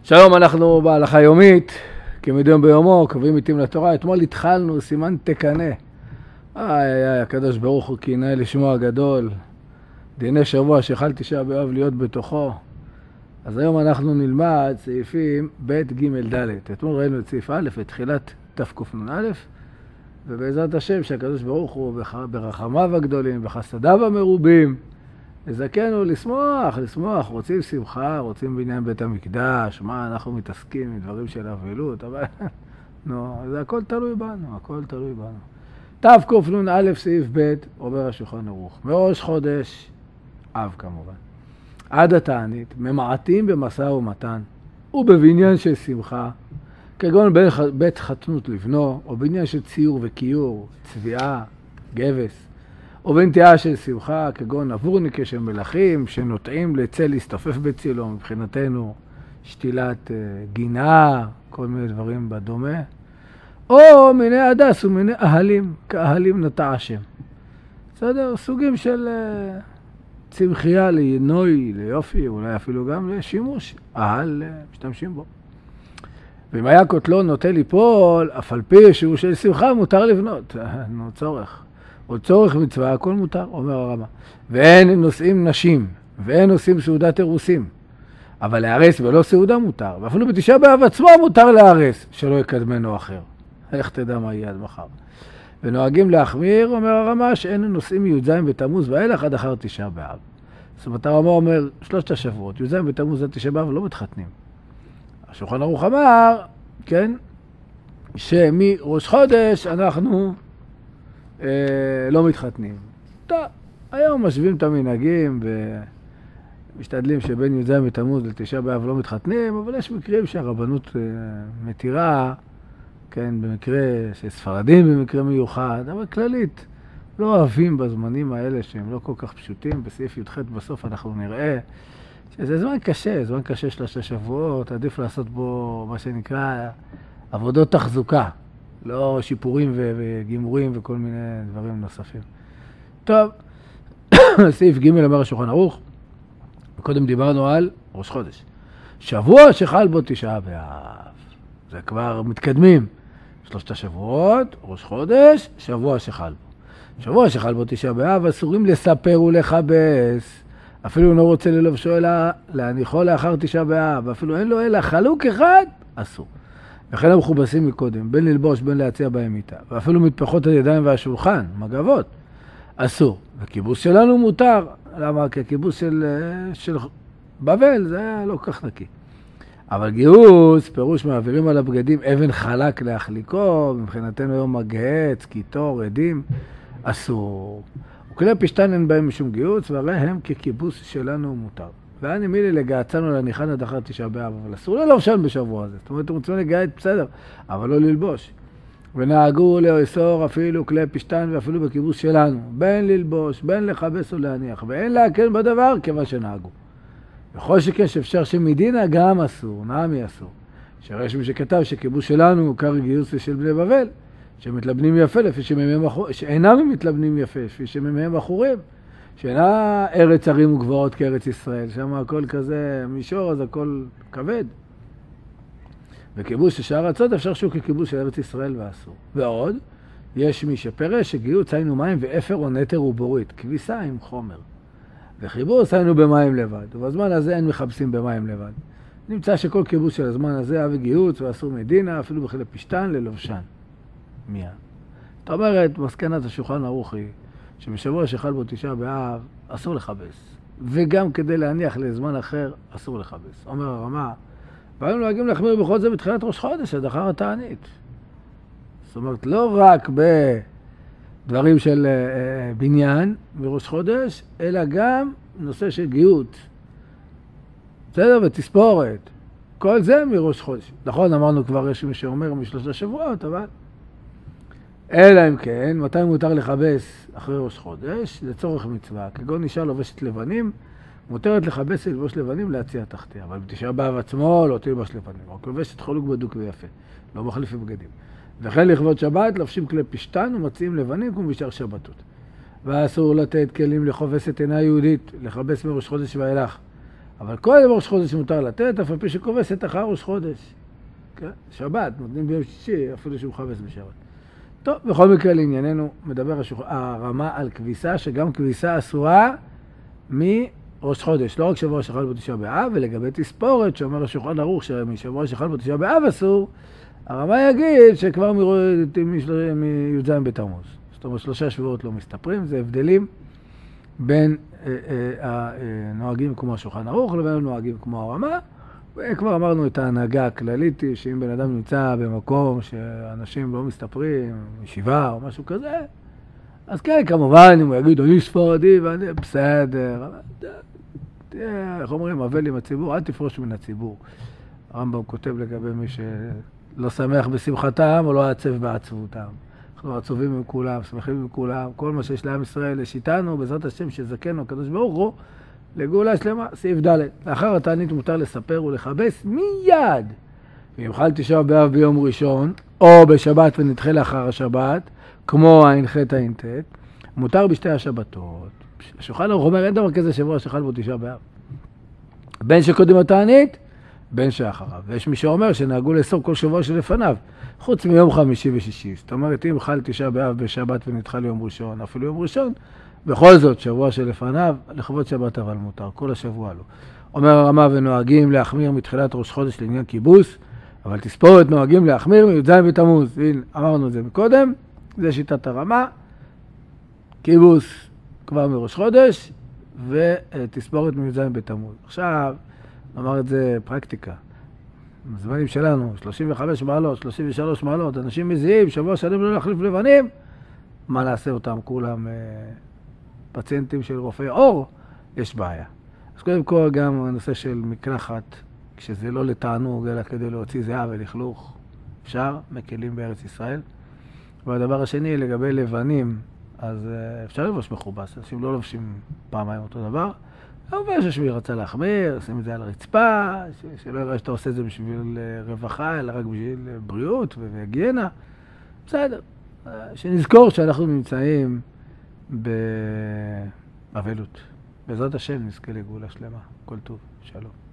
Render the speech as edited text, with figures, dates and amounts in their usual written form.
שלום, אנחנו בהלכה יומית, כמדי יום ביומו, קובעים עתים לתורה. אתמול התחלנו סימן תקנה. הקדוש ברוך הוא קינא לשמו הגדול. דיני שבוע שחל תשעה באב להיות בתוכו. אז היום אנחנו נלמד סעיפים ב' ג' ד'. אתמול ראינו את סעיף א', את תחילת תקנ"א, ובעזרת השם שהקדוש ברוך הוא ברחמיו הגדולים, בחסדיו המרובים, לזכנו לשמוח, רוצים שמחה, רוצים בניין בית המקדש, מה אנחנו מתעסקים עם דברים של אבלות, אבל זה הכל תלוי בנו, תקנ"א סעיף ב' עובר השולחן ערוך, מראש חודש אב כמובן, עד התענית, ממעטים במשא ומתן ובבניין של שמחה, כגון בית חתנות לבנו, או בניין של ציור וכיור, צביעה, גבס, או בנטיעה של שמחה, כגון עבורניקה של מלכים, שנוטעים לצל להסתופף בצילו, מבחינתנו שתילת גינה, כל מיני דברים בדומה, או מיני הדס ומיני אהלים, כאהלים נטע השם. בסדר? סוגים של צמחייה לינוי, ליופי, אולי אפילו גם לשימוש, אהל משתמשים בו. ואם היה קוטלו נוטה ליפול, אף על פי שהוא של שמחה, מותר לבנות, צורך. או צורך מצווה, הכל מותר, אומר הרמה. ואין נושאים נשים, ואין עושים סעודת אירוסים. אבל להרס ולא סעודה מותר. ואפילו בתשעה באב עצמו מותר להרס, שלא יקדמנו אחר. איך תדע מה יהיה עד מחר. ונוהגים להחמיר, אומר הרמה, שאין נושאים י"ז בתמוז ואילך עד אחר תשעה באב. זאת אומרת, הרמה אומר, 3 השבועות, י"ז בתמוז עד תשעה באב לא מתחתנים. השולחן ערוך אמר, כן, שמראש חודש אנחנו לא מתחתנים. טוב, היום משווים את המנהגים ומשתדלים שבין י"ז בתמוז לתשעה באב לא מתחתנים, אבל יש מקרים שהרבנות מתירה, כן, במקרה של ספרדים במקרה מיוחד, אבל כללית לא אוהבים בזמנים האלה שהם לא כל כך פשוטים. בסעיף י"ח בסוף אנחנו נראה שזה זמן קשה 3 שבועות, עדיף לעשות בו מה שנקרא עבודות תחזוקה, לא שיפורים וגימורים וכל מיני דברים נוספים. טוב, סעיף ג' אומר השולחן ערוך, קודם דיברנו על ראש חודש. שבוע שחל בו תשעה באב. זה כבר מתקדמים. 3 השבועות, ראש חודש, שבוע שחל בו. שבוע שחל בו תשעה באב, אסורים לספר ולכבס. אפילו לא רוצה ללבשו אלא להניחו לאחר תשעה באב. אפילו אין לו אלא חלוק אחד, אסור. וכן המכובסים מקודם, בין ללבוש, בין להציע בהם מיטה. ואפילו מטפחות הידיים והשולחן, מגבות, אסור. וכיבוס שלנו מותר. למה? כי הכיבוס של בבל זה היה לא כך נקי. אבל גיוס, פירוש מעבירים על הבגדים אבן חלק להחליקו, מבחינתנו היום מגהץ, קיטור, עדים, אסור. וכלי פשטן אין בהם משום גיוס, והרי הם ככיבוס שלנו מותר. ואני מילי לגעצנו להניחן עד אחר תשעה באב, אבל אסור ללבשן בשבוע הזה. זאת אומרת, הם רוצים לגעת בסדר, אבל לא ללבוש. ונהגו לאסור אפילו כלי פשטן ואפילו בכיבוש שלנו, בין ללבוש, בין לחבס או להניח, ואין להקל בדבר כמה שנהגו. וכל שכן שאפשר שמדינה גם אסור, נעמי אסור. שהרי שמי שכתב שכיבוש שלנו הוא קר גיוס של בני בבל, שמתלבנים יפה לפי שאינם מתלבנים יפה, לפי שמהם אחורים. שאינה ארץ ערים וגבעות כארץ ישראל, שם הכל כזה מישור, אז הכל כבד. וכיבוש ששאר ארצות אפשר שהוא ככיבוש של ארץ ישראל ואסור. ועוד, יש מי שפרש שגיוץ היינו מים ואפר או נטר ובורית, כביסה עם חומר. וחיבוס היינו במים לבד, ובזמן הזה אין מחפשים במים לבד. נמצא שכל כיבוש של הזמן הזה היה וגיוץ ואסור מדינה, אפילו בכלי פשטן ללובשן. מיד. זאת אומרת, מסקנת השולחן ערוך היא, שבשבוע שחל בו תשעה באב אסור לחבס, וגם כדי להניח לזמן אחר אסור לחבס. אומר הרמה, והיינו נוהגים להחמיר בכל זה בתחילת ראש חודש עד אחר התענית. זאת אומרת, לא רק בדברים של בניין מראש חודש, אלא גם נושא של גיוט, בסדר? ותספורת. כל זה מראש חודש. נכון, אמרנו כבר יש מי שאומר מ3 שבועות, אבל אלא אם כן, מתי מותר לחבס אחרי ראש חודש? לצורך מצווה. כגון אישה לובשת לבנים, מותרת לחבס ללבוש לבנים להציע תחתיה. אבל בתשעה באב עצמו לא תלבש לבנים. רק לובשת חולוק בדוק ויפה. לא מחליפים בגדים. וכן לכבוד שבת, לובשים כלי פשטן ומציעים לבנים כמו בשאר שבתות. ואסור לתת כלים לחובסת אינה יהודית, לחבס מראש חודש ואילך. אבל כל ראש חודש מותר לתת, אף על פי שכובסת אחר ראש חודש. כן? שבת, נותנים ביום שישי, אפילו שהוא חבס בשבת. טוב, בכל מקרה לענייננו מדבר הרמה על כביסה, שגם כביסה אסורה מראש חודש, לא רק שבוע שחל בתשעה באב, ולגבי תספורת, שאומר השולחן ערוך שמשבוע שחל בתשעה באב אסור, הרמה יגיד שכבר מי"ז בתמוז. זאת אומרת, 3 שבועות לא מסתפרים, זה הבדלים בין הנוהגים כמו השולחן ערוך לבין הנוהגים כמו הרמה, וכבר אמרנו את ההנהגה הכללית, שאם בן אדם נמצא במקום שאנשים לא מסתפרים, ישיבה או משהו כזה, אז כן, כמובן, אם הוא יגיד, אני ספרדי ואני בסדר, איך אומרים, אבל עם הציבור, אל תפרוש מן הציבור. הרמב"ם כותב לגבי מי שלא שמח בשמחתם או לא עצב בעצבותם. אנחנו עצובים עם כולם, שמחים עם כולם, כל מה שיש לעם ישראל יש איתנו, בעזרת השם שזכנו, הקדוש ברוך הוא, לגאולה שלמה, סעיף ד'. לאחר התענית מותר לספר ולכבס מיד. ואם חל תשעה באב ביום ראשון, או בשבת ונדחה לאחר השבת, כמו הע"ח הע"ט, מותר בשתי השבתות. השולחן ערוך אומר, אין דבר כזה שבוע שחל בו תשעה באב. בין שקודם התענית, בין שאחריו. ויש מי שאומר שנהגו לאסור כל שבוע שלפניו, חוץ מיום חמישי ושישי. זאת אומרת, אם חל תשעה באב בשבת ונדחה ליום ראשון, אפילו יום ראשון, בכל זאת, שבוע שלפניו, לכבוד שבת אבל מותר, כל השבוע לא. אומר הרמה ונוהגים להחמיר מתחילת ראש חודש לעניין כיבוס, אבל תספורת נוהגים להחמיר מי"ז בתמוז. הנה, אמרנו את זה מקודם, זה שיטת הרמה, כיבוס כבר מראש חודש, ותספורת מי"ז בתמוז. עכשיו, נאמר את זה פרקטיקה. בזמנים שלנו, 35 מעלות, 33 מעלות, אנשים מזיעים, שבוע שלם לא להחליף לבנים, מה נעשה אותם? כולם פציינטים של רופאי עור, יש בעיה. אז קודם כל גם הנושא של מקלחת, כשזה לא לתענוג, אלא כדי להוציא זיעה ולכלוך, אפשר, מקלים בארץ ישראל. והדבר השני, לגבי לבנים, אז אפשר לבוש מכובס, אנשים לא לובשים פעמיים אותו דבר. אבל ששמי רצה להחמיר, שים את זה על הרצפה, שלא יראה שאתה עושה את זה בשביל רווחה, אלא רק בשביל בריאות והיגיינה. בסדר. שנזכור שאנחנו נמצאים באבלות. בעזרת השם נזכה לגאולה שלמה. כל טוב. שלום.